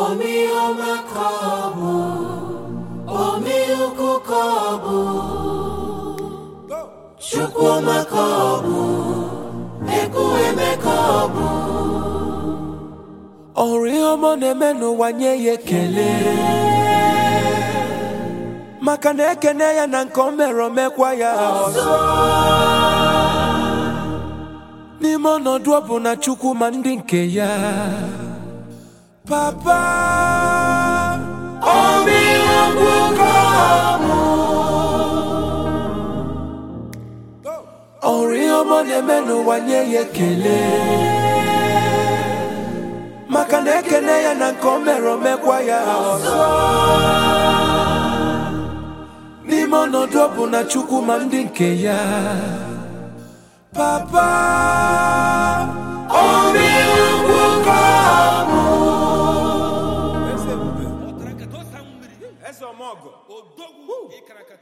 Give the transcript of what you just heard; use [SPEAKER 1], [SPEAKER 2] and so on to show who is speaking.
[SPEAKER 1] Omi omakabu, omi ukukabu, Chukwu makabu, Ekwe mekabu.
[SPEAKER 2] Ori omo na-eme n'ụwa nye ya ekele maka na ekene ya na nke o mere omekwa ya ọzọ n'ime ọnọdụ ọ bụ na Chukwu ma ndị nke ya Papa
[SPEAKER 1] Omi ukukabu,
[SPEAKER 2] Ori omo na-eme n'ụwa nye ya ekele maka na ekene ya na nke o mere omekwa ya ọzọ n'ime ọnọdụ ọ bụ na Chukwu ma ndị nke ya Papa
[SPEAKER 1] Omi ukukabu,
[SPEAKER 3] Eze Omogo, Odogwu, Ikaraka.